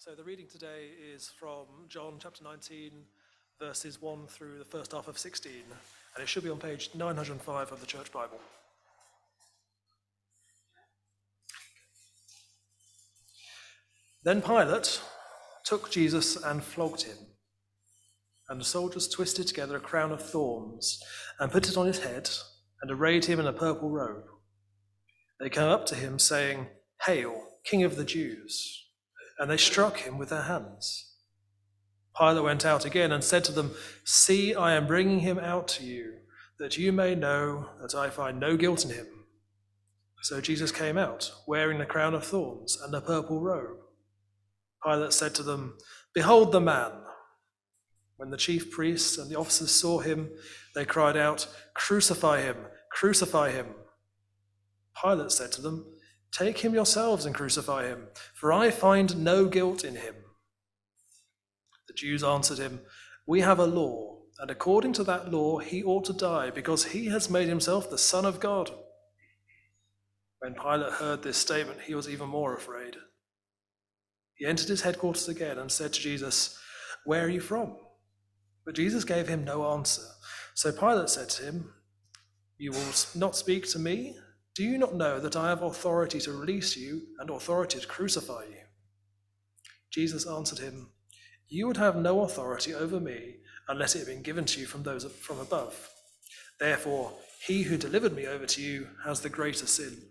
So the reading today is from John chapter 19, verses 1 through the first half of 16, and it should be on page 905 of the Church Bible. Then Pilate took Jesus and flogged him, and the soldiers twisted together a crown of thorns and put it on his head and arrayed him in a purple robe. They came up to him saying, "Hail, King of the Jews!" And they struck him with their hands. Pilate went out again and said to them, "See, I am bringing him out to you, that you may know that I find no guilt in him." So Jesus came out, wearing the crown of thorns and the purple robe. Pilate said to them, "Behold the man." When the chief priests and the officers saw him, they cried out, "Crucify him! Crucify him!" Pilate said to them, "Take him yourselves and crucify him, for I find no guilt in him." The Jews answered him, "We have a law, and according to that law he ought to die, because he has made himself the Son of God." When Pilate heard this statement, he was even more afraid. He entered his headquarters again and said to Jesus, "Where are you from?" But Jesus gave him no answer. So Pilate said to him, "You will not speak to me? Do you not know that I have authority to release you and authority to crucify you?" Jesus answered him, "You would have no authority over me unless it had been given to you from those from above. Therefore, he who delivered me over to you has the greater sin."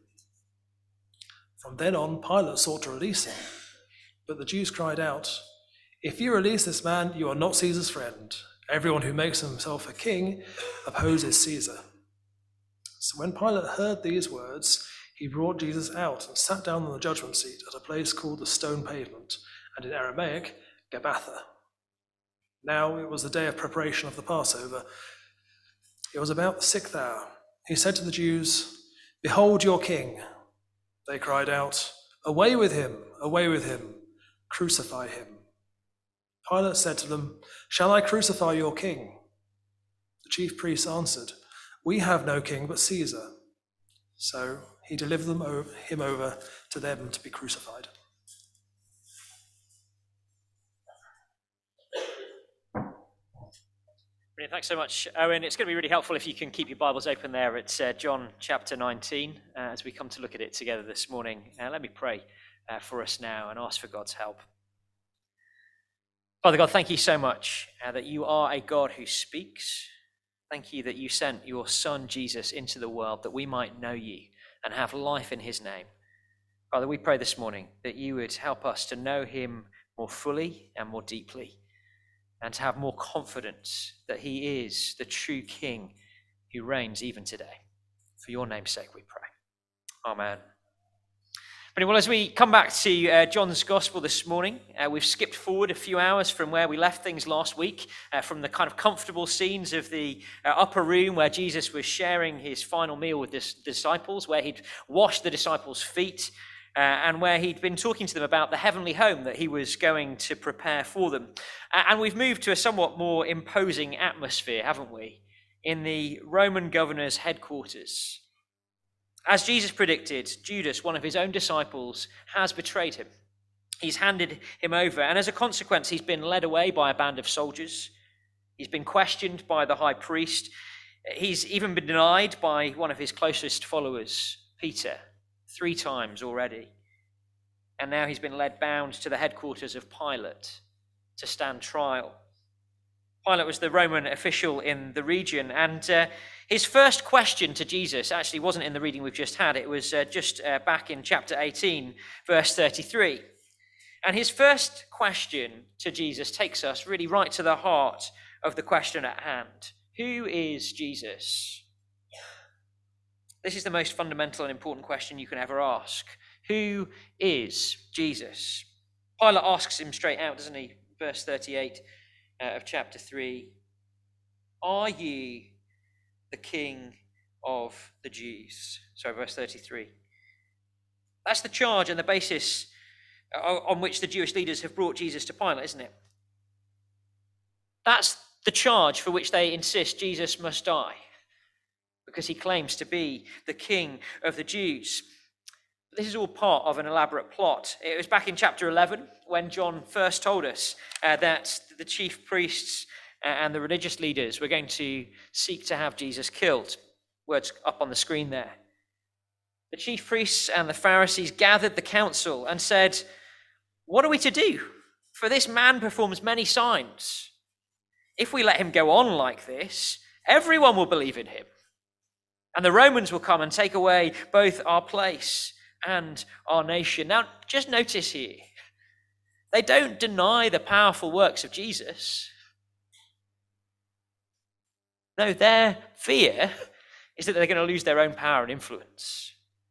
From then on, Pilate sought to release him. But the Jews cried out, "If you release this man, you are not Caesar's friend. Everyone who makes himself a king opposes Caesar." So when Pilate heard these words, he brought Jesus out and sat down on the judgment seat at a place called the Stone Pavement, and in Aramaic, Gabbatha. Now it was the day of preparation of the Passover. It was about the 6th hour. He said to the Jews, "Behold your king." They cried out, "Away with him! Away with him! Crucify him!" Pilate said to them, "Shall I crucify your king?" The chief priests answered, "We have no king but Caesar." So he delivered him over to them to be crucified. Brilliant. Thanks so much, Owen. It's going to be really helpful if you can keep your Bibles open there at John chapter 19 as we come to look at it together this morning. Let me pray for us now and ask for God's help. Father God, thank you so much that you are a God who speaks. Thank you that you sent your Son, Jesus, into the world that we might know you and have life in his name. Father, we pray this morning that you would help us to know him more fully and more deeply, and to have more confidence that he is the true King who reigns even today. For your name's sake we pray. Amen. Well, as we come back to John's Gospel this morning, we've skipped forward a few hours from where we left things last week, from the kind of comfortable scenes of the upper room where Jesus was sharing his final meal with his disciples, where he'd washed the disciples' feet, and where he'd been talking to them about the heavenly home that he was going to prepare for them. And we've moved to a somewhat more imposing atmosphere, haven't we, in the Roman governor's headquarters. As Jesus predicted, Judas, one of his own disciples, has betrayed him. He's handed him over, and as a consequence, he's been led away by a band of soldiers. He's been questioned by the high priest. He's even been denied by one of his closest followers, Peter, 3 times already. And now he's been led bound to the headquarters of Pilate to stand trial. Pilate was the Roman official in the region, and his first question to Jesus actually wasn't in the reading we've just had. It was just back in chapter 18, verse 33. And his first question to Jesus takes us really right to the heart of the question at hand. Who is Jesus? This is the most fundamental and important question you can ever ask. Who is Jesus? Pilate asks him straight out, doesn't he? Verse 38 of chapter 3. Are you the King of the Jews? Sorry, verse 33. That's the charge and the basis on which the Jewish leaders have brought Jesus to Pilate, isn't it? That's the charge for which they insist Jesus must die, because he claims to be the King of the Jews. This is all part of an elaborate plot. It was back in chapter 11 when John first told us that the chief priests and the religious leaders were going to seek to have Jesus killed. Words up on the screen there. The chief priests and the Pharisees gathered the council and said, "What are we to do? For this man performs many signs. If we let him go on like this, everyone will believe in him. And the Romans will come and take away both our place and our nation." Now, just notice here, they don't deny the powerful works of Jesus. No, their fear is that they're going to lose their own power and influence.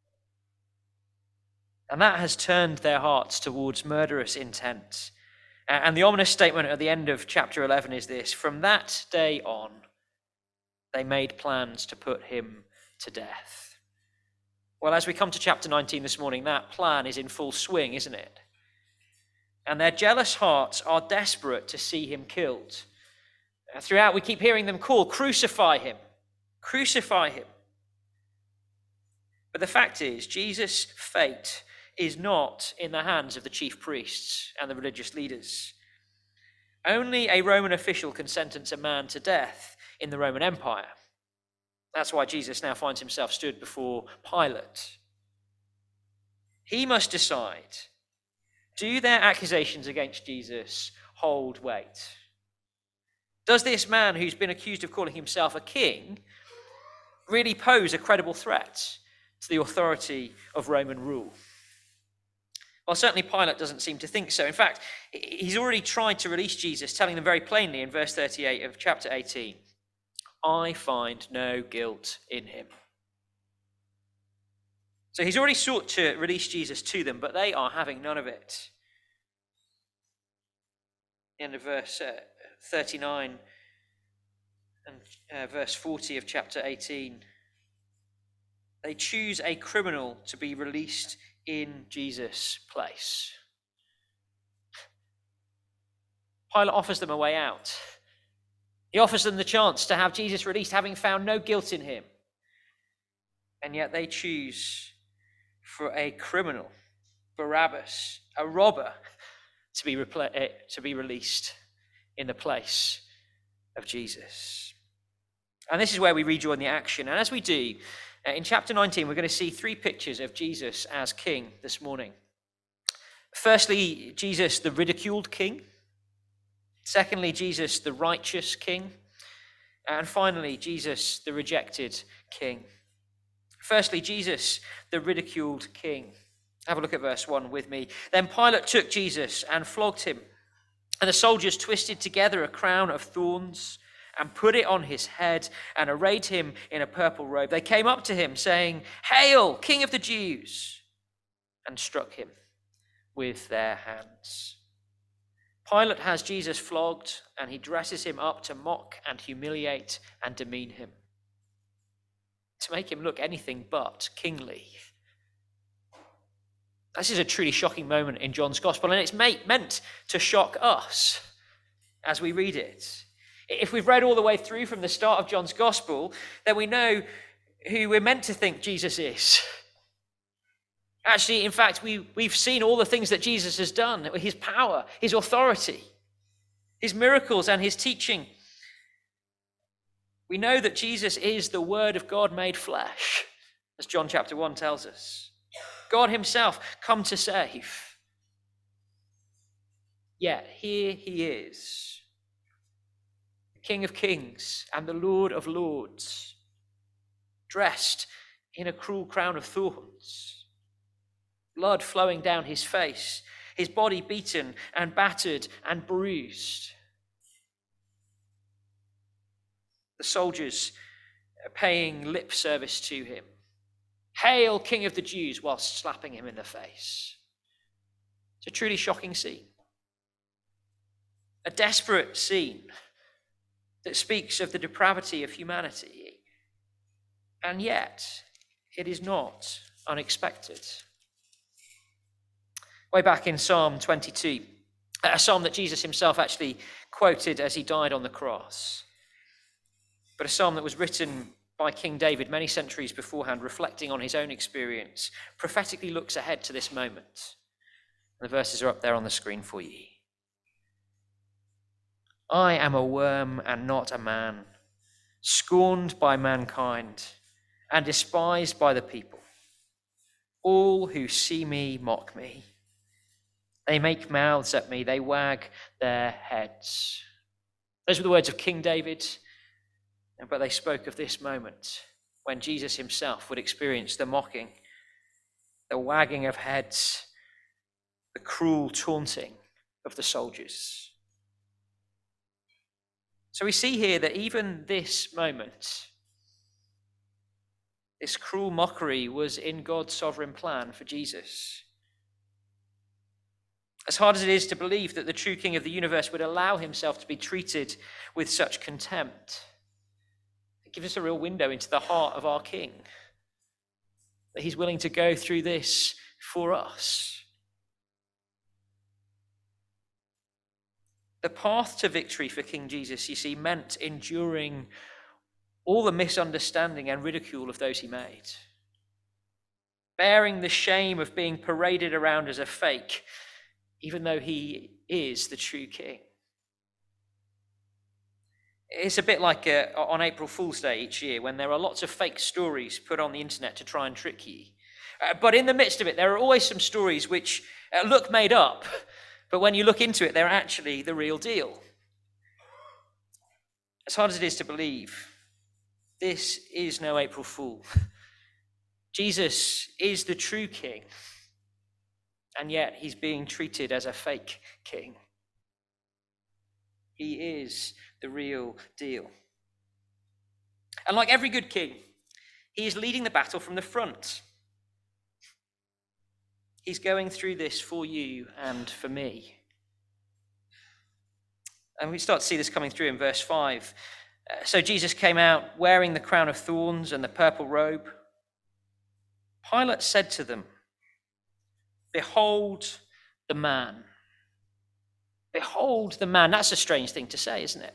And that has turned their hearts towards murderous intent. And the ominous statement at the end of chapter 11 is this: from that day on, they made plans to put him to death. Well, as we come to chapter 19 this morning, that plan is in full swing, isn't it? And their jealous hearts are desperate to see him killed. Throughout, we keep hearing them call, "Crucify him, crucify him." But the fact is, Jesus' fate is not in the hands of the chief priests and the religious leaders. Only a Roman official can sentence a man to death in the Roman Empire. That's why Jesus now finds himself stood before Pilate. He must decide, do their accusations against Jesus hold weight? Does this man who's been accused of calling himself a king really pose a credible threat to the authority of Roman rule? Well, certainly Pilate doesn't seem to think so. In fact, he's already tried to release Jesus, telling them very plainly in verse 38 of chapter 18, "I find no guilt in him." So he's already sought to release Jesus to them, but they are having none of it. End of verse 39 and verse 40 of chapter 18. They choose a criminal to be released in Jesus' place. Pilate offers them a way out. He offers them the chance to have Jesus released, having found no guilt in him. And yet they choose for a criminal, Barabbas, a robber, to be released in the place of Jesus. And this is where we rejoin the action. And as we do, in chapter 19, we're going to see three pictures of Jesus as king this morning. Firstly, Jesus, the ridiculed king. Secondly, Jesus, the righteous king. And finally, Jesus, the rejected king. Firstly, Jesus, the ridiculed king. Have a look at verse 1 with me. "Then Pilate took Jesus and flogged him, and the soldiers twisted together a crown of thorns and put it on his head and arrayed him in a purple robe. They came up to him saying, 'Hail, King of the Jews!' and struck him with their hands." Pilate has Jesus flogged, and he dresses him up to mock and humiliate and demean him, to make him look anything but kingly. This is a truly shocking moment in John's gospel, and it's meant to shock us as we read it. If we've read all the way through from the start of John's gospel, then we know who we're meant to think Jesus is. Actually, in fact, we've seen all the things that Jesus has done, his power, his authority, his miracles, and his teaching. We know that Jesus is the Word of God made flesh, as John chapter 1 tells us. God himself come to save. Yet here he is, King of Kings and the Lord of Lords, dressed in a cruel crown of thorns, blood flowing down his face, his body beaten and battered and bruised. The soldiers are paying lip service to him. "Hail, King of the Jews," whilst slapping him in the face. It's a truly shocking scene. A desperate scene that speaks of the depravity of humanity. And yet, it is not unexpected. Way back in Psalm 22, a psalm that Jesus himself actually quoted as he died on the cross, but a psalm that was written by King David many centuries beforehand, reflecting on his own experience, prophetically looks ahead to this moment. The verses are up there on the screen for you. I am a worm and not a man, scorned by mankind and despised by the people. All who see me mock me. They make mouths at me. They wag their heads. Those were the words of King David, but they spoke of this moment when Jesus himself would experience the mocking, the wagging of heads, the cruel taunting of the soldiers. So we see here that even this moment, this cruel mockery was in God's sovereign plan for Jesus. As hard as it is to believe that the true King of the universe would allow himself to be treated with such contempt, it gives us a real window into the heart of our King, that he's willing to go through this for us. The path to victory for King Jesus, you see, meant enduring all the misunderstanding and ridicule of those he made, bearing the shame of being paraded around as a fake, even though he is the true King. It's a bit like on April Fool's Day each year, when there are lots of fake stories put on the internet to try and trick you. But in the midst of it, there are always some stories which look made up, but when you look into it, they're actually the real deal. As hard as it is to believe, this is no April Fool. Jesus is the true King, and yet he's being treated as a fake king. He is the real deal. And like every good king, he is leading the battle from the front. He's going through this for you and for me. And we start to see this coming through in verse 5. So Jesus came out wearing the crown of thorns and the purple robe. Pilate said to them, "Behold the man." Behold the man. That's a strange thing to say, isn't it?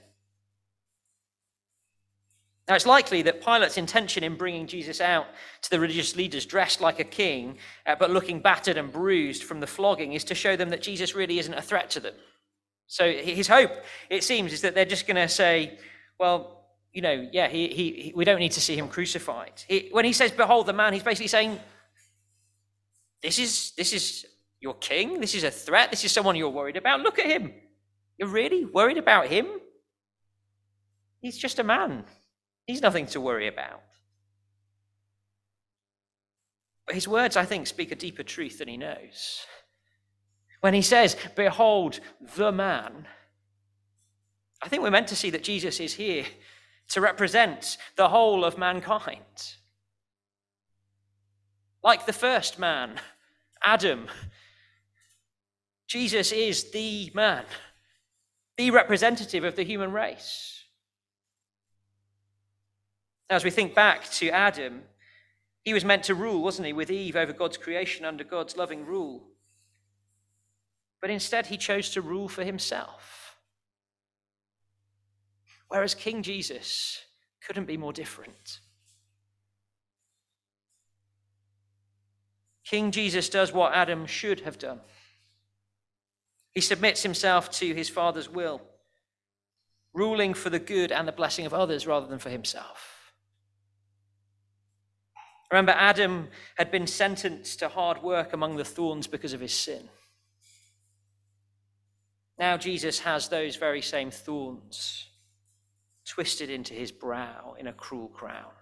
Now, it's likely that Pilate's intention in bringing Jesus out to the religious leaders dressed like a king, but looking battered and bruised from the flogging, is to show them that Jesus really isn't a threat to them. So his hope, it seems, is that they're just going to say, well, we don't need to see him crucified. When he says, "Behold the man," he's basically saying, this is your king? This is a threat? This is someone you're worried about? Look at him. You're really worried about him? He's just a man. He's nothing to worry about. But his words, I think, speak a deeper truth than he knows. When he says, "Behold the man," I think we're meant to see that Jesus is here to represent the whole of mankind. Like the first man, Adam, Jesus is the man, the representative of the human race. As we think back to Adam, he was meant to rule, wasn't he, with Eve over God's creation under God's loving rule. But instead, he chose to rule for himself. Whereas King Jesus couldn't be more different. King Jesus does what Adam should have done. He submits himself to his Father's will, ruling for the good and the blessing of others rather than for himself. Remember, Adam had been sentenced to hard work among the thorns because of his sin. Now Jesus has those very same thorns twisted into his brow in a cruel crown.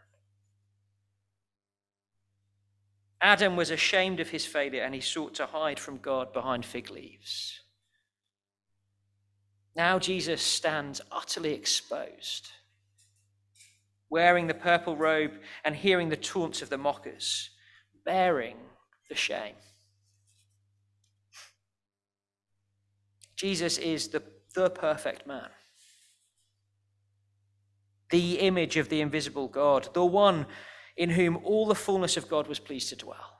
Adam was ashamed of his failure and he sought to hide from God behind fig leaves. Now Jesus stands utterly exposed, wearing the purple robe and hearing the taunts of the mockers, bearing the shame. Jesus is the perfect man, the image of the invisible God, the one in whom all the fullness of God was pleased to dwell.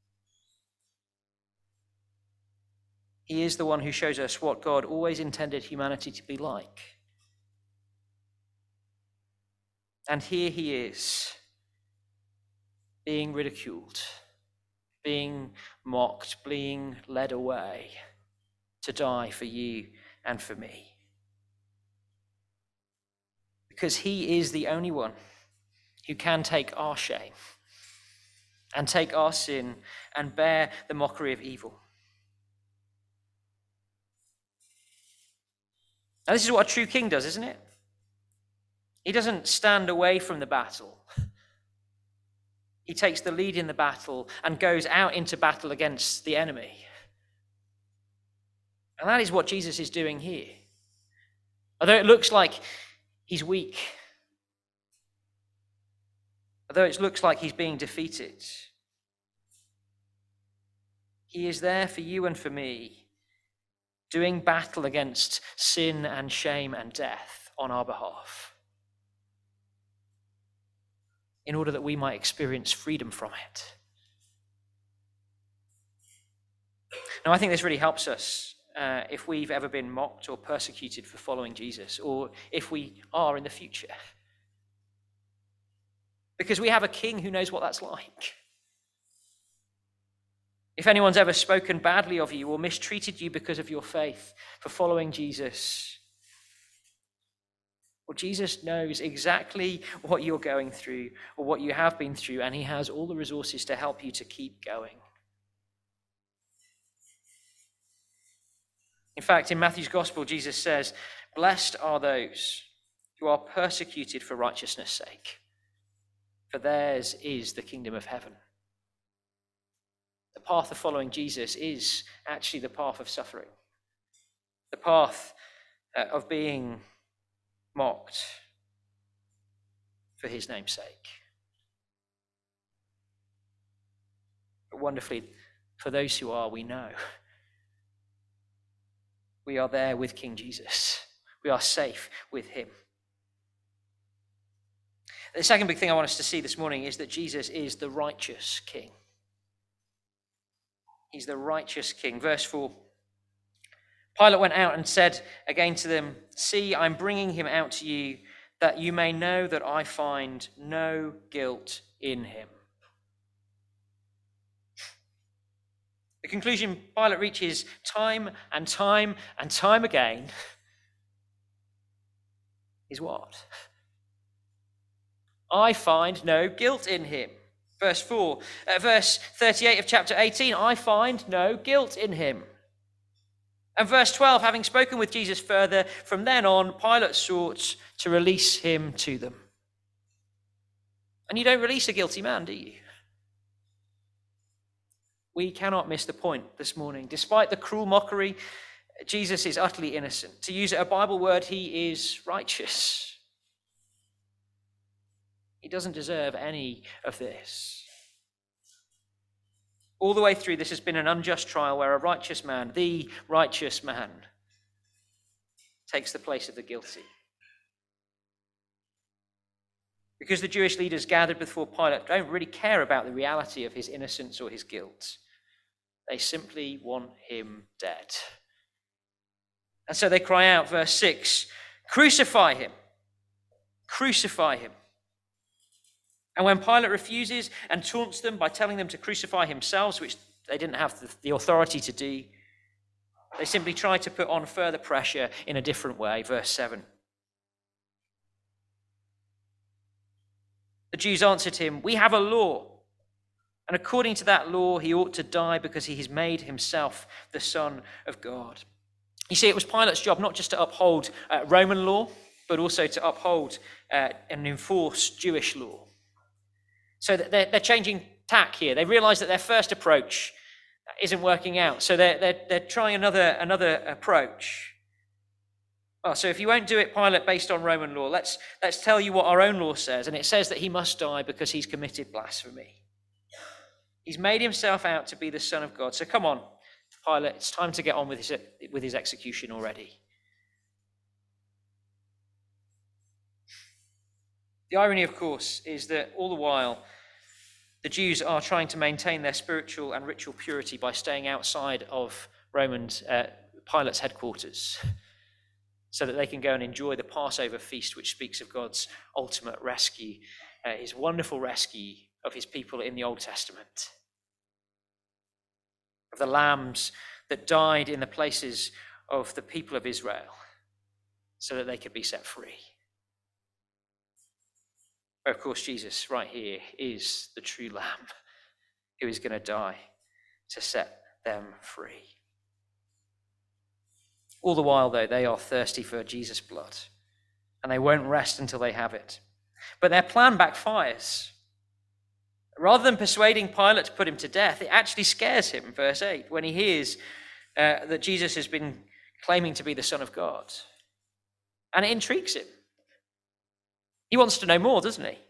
He is the one who shows us what God always intended humanity to be like. And here he is, being ridiculed, being mocked, being led away to die for you and for me. Because he is the only one who can take our shame and take our sin and bear the mockery of evil. Now, this is what a true king does, isn't it? He doesn't stand away from the battle. He takes the lead in the battle and goes out into battle against the enemy. And that is what Jesus is doing here. Although it looks like he's weak, although it looks like he's being defeated, he is there for you and for me, doing battle against sin and shame and death on our behalf, in order that we might experience freedom from it. Now, I think this really helps us if we've ever been mocked or persecuted for following Jesus, or if we are in the future. Because we have a king who knows what that's like. If anyone's ever spoken badly of you or mistreated you because of your faith for following Jesus, well, Jesus knows exactly what you're going through or what you have been through, and he has all the resources to help you to keep going. In fact, in Matthew's gospel, Jesus says, "Blessed are those who are persecuted for righteousness' sake, for theirs is the kingdom of heaven." The path of following Jesus is actually the path of suffering, the path of being mocked for his name's sake. But wonderfully, for those who are, we know we are there with King Jesus. We are safe with him. The second big thing I want us to see this morning is that Jesus is the righteous king. He's the righteous king. Verse 4. Pilate went out and said again to them, "See, I'm bringing him out to you, that you may know that I find no guilt in him." The conclusion Pilate reaches time and time and time again is what? I find no guilt in him. Verse 4. Verse 38 of chapter 18, I find no guilt in him. And verse 12, having spoken with Jesus further, from then on, Pilate sought to release him to them. And you don't release a guilty man, do you? We cannot miss the point this morning. Despite the cruel mockery, Jesus is utterly innocent. To use a Bible word, he is righteous. He doesn't deserve any of this. All the way through, this has been an unjust trial where a righteous man, the righteous man, takes the place of the guilty. Because the Jewish leaders gathered before Pilate don't really care about the reality of his innocence or his guilt. They simply want him dead. And so they cry out, verse 6, "Crucify him! Crucify him!" And when Pilate refuses and taunts them by telling them to crucify himself, which they didn't have the authority to do, they simply try to put on further pressure in a different way. Verse 7. The Jews answered him, "We have a law, and according to that law, he ought to die because he has made himself the Son of God." You see, it was Pilate's job not just to uphold Roman law, but also to uphold and enforce Jewish law. So they're changing tack here. They realize that their first approach isn't working out. So they're trying another approach. Oh, so if you won't do it, Pilate, based on Roman law, let's tell you what our own law says. And it says that he must die because he's committed blasphemy. He's made himself out to be the Son of God. So come on, Pilate, it's time to get on with his execution already. The irony, of course, is that all the while, the Jews are trying to maintain their spiritual and ritual purity by staying outside of Pilate's headquarters. so that they can go and enjoy the Passover feast, which speaks of God's ultimate rescue, his wonderful rescue of his people in the Old Testament, of the lambs that died in the places of the people of Israel so that they could be set free. But of course, Jesus right here is the true lamb who is going to die to set them free. All the while, though, they are thirsty for Jesus' blood, and they won't rest until they have it. But their plan backfires. Rather than persuading Pilate to put him to death, it actually scares him, verse 8, when he hears that Jesus has been claiming to be the Son of God. And it intrigues him. He wants to know more, doesn't he?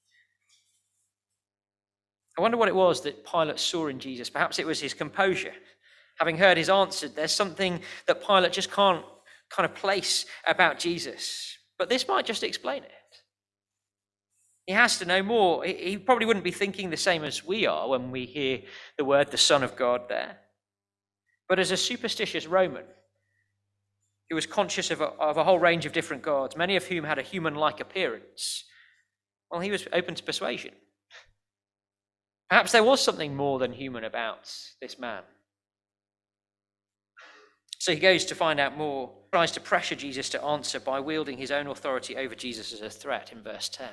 I wonder what it was that Pilate saw in Jesus. Perhaps it was his composure. Having heard his answer, there's something that Pilate just can't kind of place about Jesus. But this might just explain it. He has to know more. He probably wouldn't be thinking the same as we are when we hear the word the Son of God there. But as a superstitious Roman who was conscious of a whole range of different gods, many of whom had a human-like appearance, well, he was open to persuasion. Perhaps there was something more than human about this man. So he goes to find out more, tries to pressure Jesus to answer by wielding his own authority over Jesus as a threat in verse 10.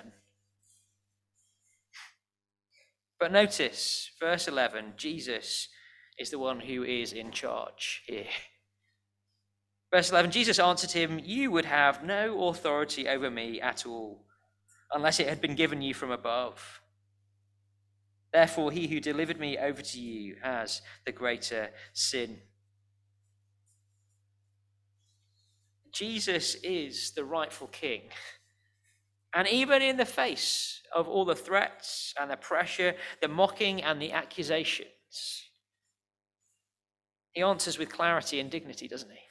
But notice, verse 11, Jesus is the one who is in charge here. Verse 11, Jesus answered him, "You would have no authority over me at all, unless it had been given you from above. Therefore, he who delivered me over to you has the greater sin." Jesus is the rightful king. And even in the face of all the threats and the pressure, the mocking and the accusations, he answers with clarity and dignity, doesn't he?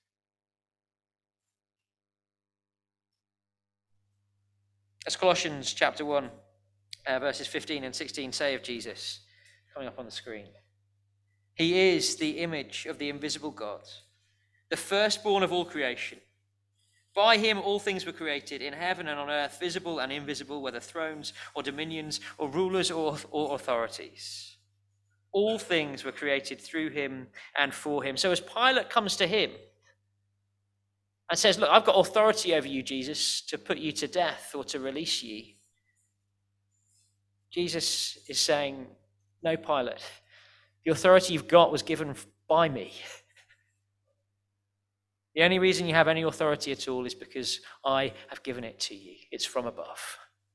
As Colossians chapter 1, verses 15 and 16 say of Jesus, coming up on the screen, "He is the image of the invisible God, the firstborn of all creation. By him all things were created, in heaven and on earth, visible and invisible, whether thrones or dominions or rulers or authorities. All things were created through him and for him." So as Pilate comes to him and says, "Look, I've got authority over you, Jesus, to put you to death or to release you," Jesus is saying, "No, Pilate, the authority you've got was given by me. The only reason you have any authority at all is because I have given it to you. It's from above."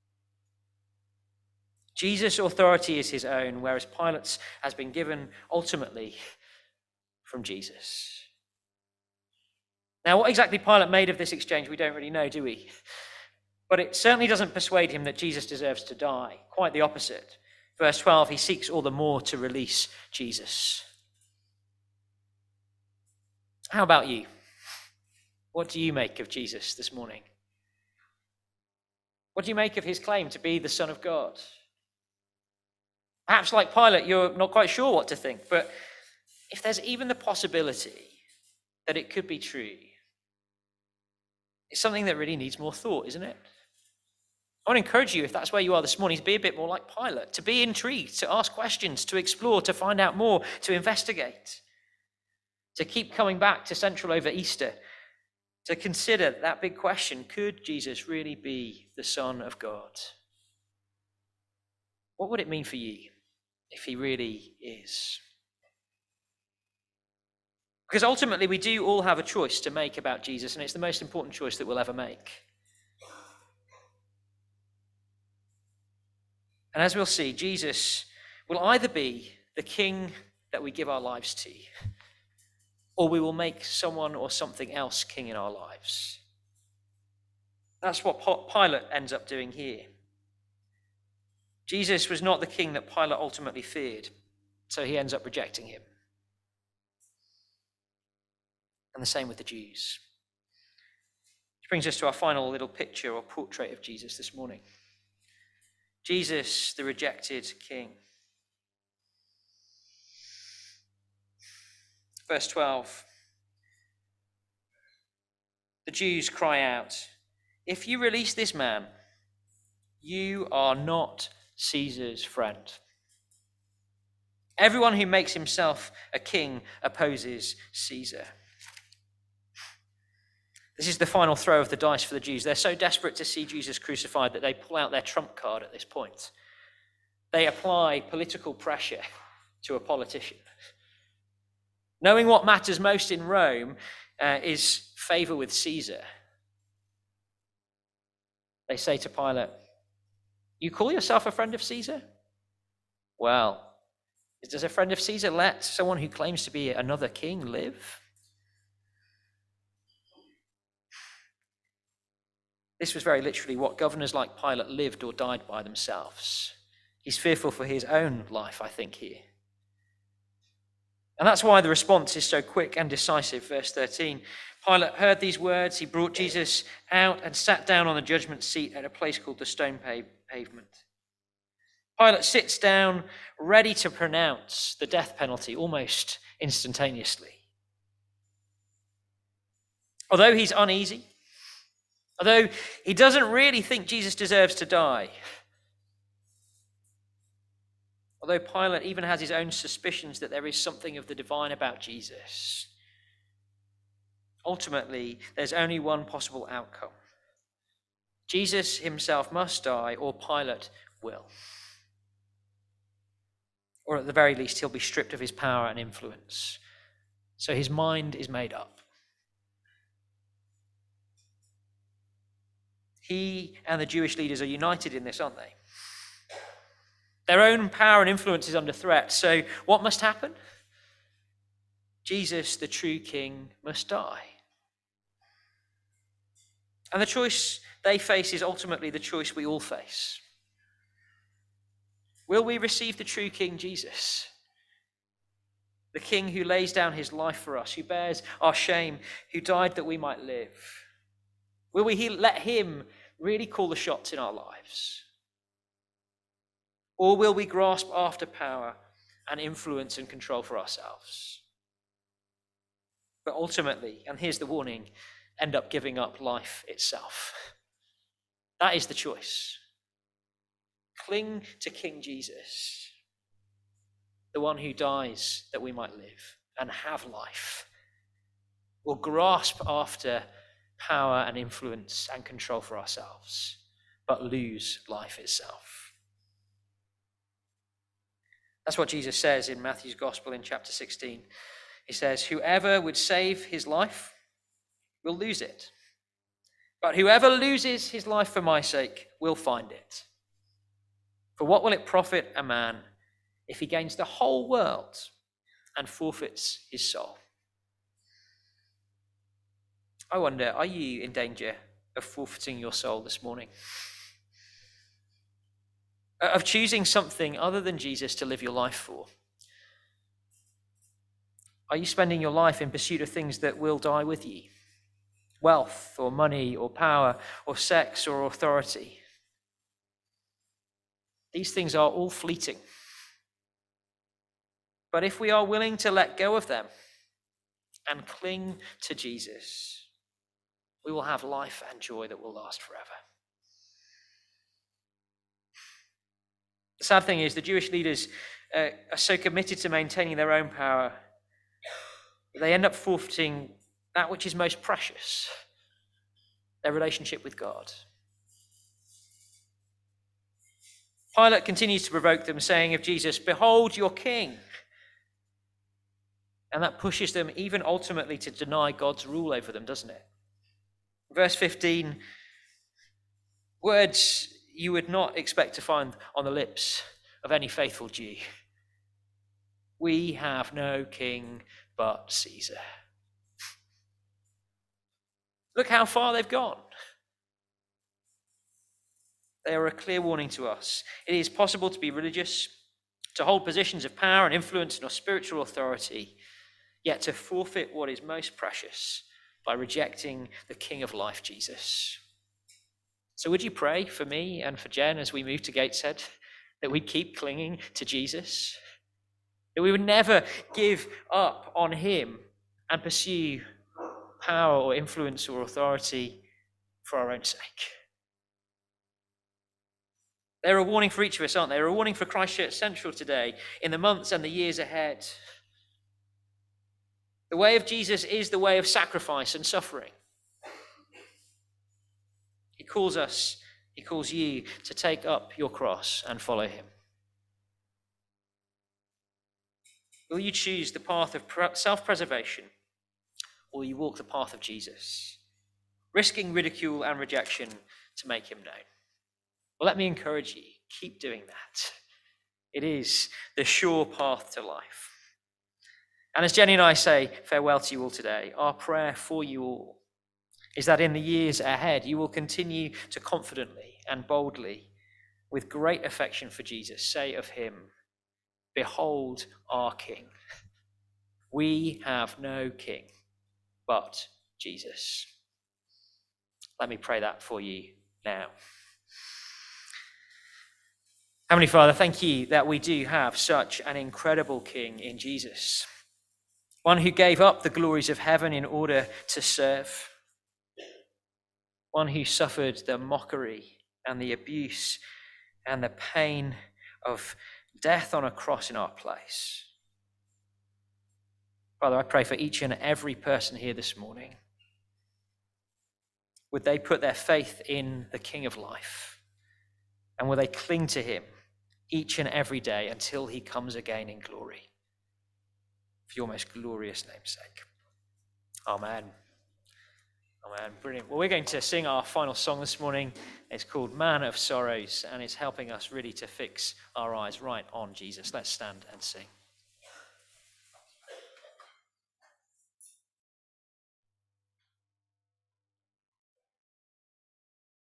Jesus' authority is his own, whereas Pilate's has been given ultimately from Jesus. Now, what exactly Pilate made of this exchange, we don't really know, do we? But it certainly doesn't persuade him that Jesus deserves to die. Quite the opposite. Verse 12, he seeks all the more to release Jesus. How about you? What do you make of Jesus this morning? What do you make of his claim to be the Son of God? Perhaps like Pilate, you're not quite sure what to think, but if there's even the possibility that it could be true, it's something that really needs more thought, isn't it? I want to encourage you, if that's where you are this morning, to be a bit more like Pilate, to be intrigued, to ask questions, to explore, to find out more, to investigate, to keep coming back to Central over Easter, to consider that big question: could Jesus really be the Son of God? What would it mean for you if he really is? Because ultimately we do all have a choice to make about Jesus, and it's the most important choice that we'll ever make. And as we'll see, Jesus will either be the king that we give our lives to, or we will make someone or something else king in our lives. That's what Pilate ends up doing here. Jesus was not the king that Pilate ultimately feared, so he ends up rejecting him. And the same with the Jews. Which brings us to our final little picture or portrait of Jesus this morning. Jesus, the rejected king. Verse 12. The Jews cry out, "If you release this man, you are not Caesar's friend." Everyone who makes himself a king opposes Caesar. This is the final throw of the dice for the Jews. They're so desperate to see Jesus crucified that they pull out their trump card at this point. They apply political pressure to a politician. Knowing what matters most in Rome is favor with Caesar. They say to Pilate, "You call yourself a friend of Caesar? Well, does a friend of Caesar let someone who claims to be another king live?" This was very literally what governors like Pilate lived or died by themselves. He's fearful for his own life, I think, here. And that's why the response is so quick and decisive. Verse 13, Pilate heard these words. He brought Jesus out and sat down on the judgment seat at a place called the Stone Pavement. Pilate sits down, ready to pronounce the death penalty almost instantaneously. Although he's uneasy, although he doesn't really think Jesus deserves to die, although Pilate even has his own suspicions that there is something of the divine about Jesus, ultimately, there's only one possible outcome. Jesus himself must die, or Pilate will. Or at the very least, he'll be stripped of his power and influence. So his mind is made up. He and the Jewish leaders are united in this, aren't they? Their own power and influence is under threat. So what must happen? Jesus, the true king, must die. And the choice they face is ultimately the choice we all face. Will we receive the true King Jesus? The King who lays down his life for us, who bears our shame, who died that we might live? Will we let him really call the shots in our lives? Or will we grasp after power and influence and control for ourselves? But ultimately, and here's the warning, end up giving up life itself. That is the choice. Cling to King Jesus, the one who dies that we might live and have life, or grasp after power and influence and control for ourselves, but lose life itself. That's what Jesus says in Matthew's Gospel in chapter 16. He says, "Whoever would save his life will lose it. But whoever loses his life for my sake will find it. For what will it profit a man if he gains the whole world and forfeits his soul?" I wonder, are you in danger of forfeiting your soul this morning? Of choosing something other than Jesus to live your life for? Are you spending your life in pursuit of things that will die with you? Wealth or money or power or sex or authority? These things are all fleeting. But if we are willing to let go of them and cling to Jesus, we will have life and joy that will last forever. The sad thing is the Jewish leaders are so committed to maintaining their own power that they end up forfeiting that which is most precious, their relationship with God. Pilate continues to provoke them, saying of Jesus, "Behold your king." And that pushes them even ultimately to deny God's rule over them, doesn't it? Verse 15, words you would not expect to find on the lips of any faithful Jew. "We have no king but Caesar." Look how far they've gone. They are a clear warning to us. It is possible to be religious, to hold positions of power and influence and spiritual authority, yet to forfeit what is most precious by rejecting the King of life, Jesus. So would you pray for me and for Jen as we move to Gateshead, that we keep clinging to Jesus, that we would never give up on him and pursue power or influence or authority for our own sake. They're a warning for each of us, aren't they? They're a warning for Christchurch Central today, in the months and the years ahead. The way of Jesus is the way of sacrifice and suffering. He calls us, he calls you to take up your cross and follow him. Will you choose the path of self-preservation, or will you walk the path of Jesus, risking ridicule and rejection to make him known? Well, let me encourage you, keep doing that. It is the sure path to life. And as Jenny and I say farewell to you all today, our prayer for you all is that in the years ahead, you will continue to confidently and boldly, with great affection for Jesus, say of him, "Behold our King. We have no king but Jesus." Let me pray that for you now. Heavenly Father, thank you that we do have such an incredible King in Jesus. One who gave up the glories of heaven in order to serve. One who suffered the mockery and the abuse and the pain of death on a cross in our place. Father, I pray for each and every person here this morning. Would they put their faith in the King of life? And will they cling to him each and every day until he comes again in glory? For your most glorious name's sake. Amen. Amen. Brilliant. Well, we're going to sing our final song this morning. It's called Man of Sorrows, and it's helping us really to fix our eyes right on Jesus. Let's stand and sing.